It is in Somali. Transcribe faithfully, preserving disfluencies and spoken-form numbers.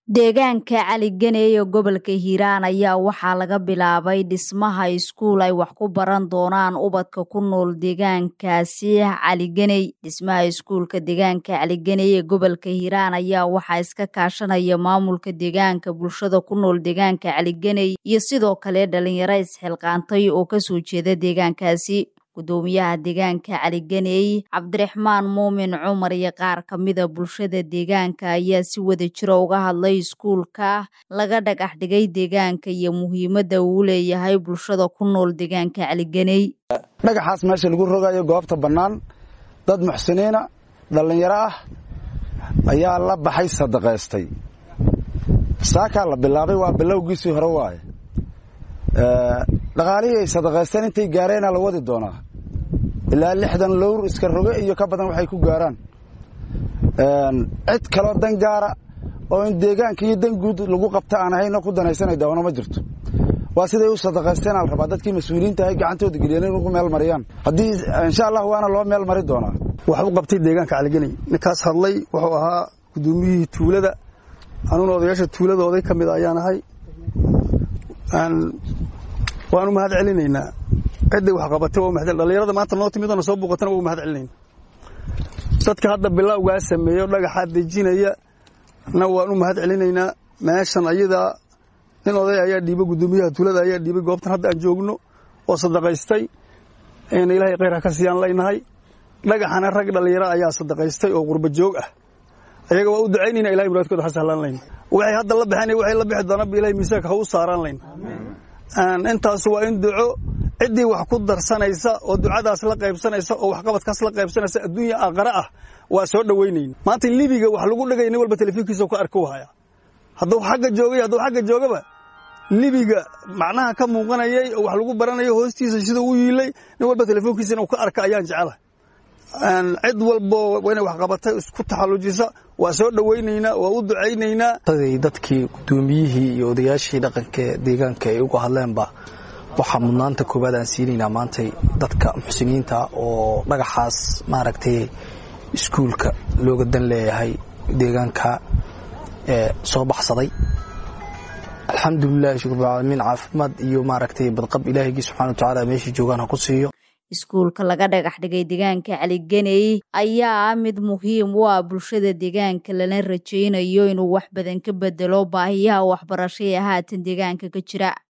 Deegaanka Cali Ganey ee gobolka Hiiraan ayaa waxaa laga bilaabay dhismaha iskuul ay wax ku baran doonaan ubadka ku nool deegaankaasi Cali Ganey. Dhismaha iskuulka deegaanka Cali Ganey ee gobolka Hiiraan ayaa waxaa iska kaashanaya maamulka deegaanka, bulshada ku nool deegaanka Cali Ganey iyo sidoo kale dhalinyaro isxilqaantay oo ka soo jeeda deegaankaasi. Gudoomiyaha deegaanka Cali Ganey Cabdiraxmaan Muumin Cumar iyo qaar ka mid ah bulshada deegaanka ayaa si wada jir ah uga hadlay iskuulka laga dhagax dhigay deegaanka iyo muhiimadda uu leeyahay bulshada ku nool deegaanka Cali Ganey. Dhagaxaas meesha lagu rogayo goobta bannaan dad muxsiniina dhalinyaro ah ayaa la baxay sadaqaystay. Saaka la bilaabay waa bilowgiisii hore waaye. dhaqaalihii ay sadaqaysteen intay gaareen la wadi doonaa ilaa lixdan lowr iska roge iyo ka badan waxay ku gaaraan cid kale dan gaara oo in deegaanka iyo dan guud lagu qabta aan ahayn ku danaysanay dawno ma jirto. waa siday u sadaqaysteen al rabaa dadkii mas'uuliyiinta ay gacantooda geliyeen inuu meel mariyaan hadii insha Allah waana loo meel mari doonaa. waxa uu qabtay deegaanka Cali Ganey ninkaas hadlay wuxuu ahaa gudoomiyihii tuulada anuna odayaasha tuuladooday kamid ayaan ahay aan waanu mahad celinaynaa cid wax qabatay oo mahad dhalinyarada maanta noo timid oo soo boqotana oo mahad celinaynaa dadka hadda bilowga sameeyo dhagaxa dejinaya na waanu mahad celinaynaa meeshan ayada in oday ayaa dhiibay gudoomiyaha tuulada ayaa dhiibay goobtan hadda aan joogno oo sadaqaystay in Ilaahay khayr ka siiyaan leenahay dhagaxana rag dhalinyaro ayaa sadaqaystay oo qurba joog ah ayaga waa u ducaynaynaa Ilaahay muraadkooda xasaalan leenahay waxay hadda la bixinay waxay la bixi doonaan Ilaahay miisaanka ha u saaraan leenahay aan intaas waa in duco cidii wax ku darsanaysa oo ducadaas la qaybsanaysa oo wax qabadkaas la qaybsanaysa adduunyo aqara ah waa soo dhaweynayna maanta libiga wax lagu dhagayna walba telefiinkiisa ku arko haya hadduu xagga joogay hadduu xagga joogaba libiga macnaha ka muuqanayay oo wax lagu baranayo hoostiisa sida uu yiilay nin walba telefiinkiisa uu ka arka ayaan jecelahay aan cid walba wayna wax qabatay isku taxalujisa waa soo dhaweynayna waa u ducaynaynaa dadkii gudoomiyihii iyo odayaashii dhaqanka deegaanka ay uga hadleenba waxa mudnaanta koobaad aan siinayna maanta dadka muxsiniinta oo dhagaxaas maaragtay iskuulka looga dan leeyahay deegaanka ee soo baxsaday alxamdulillah shukr baalamiin caafimaad iyo maaragtay badqab Ilaahay subhanahu wa ta'ala meeshii joogan ha ku siiyo. Iskuulka laga dhagax dhigay deegaanka Cali Ganey ayaa mid muhiim u ah bulshada deegaanka lana rajaynayo inuu wax badan ka bedelo baahiyaha waxbarasho ee haatan deegaanka ka jira.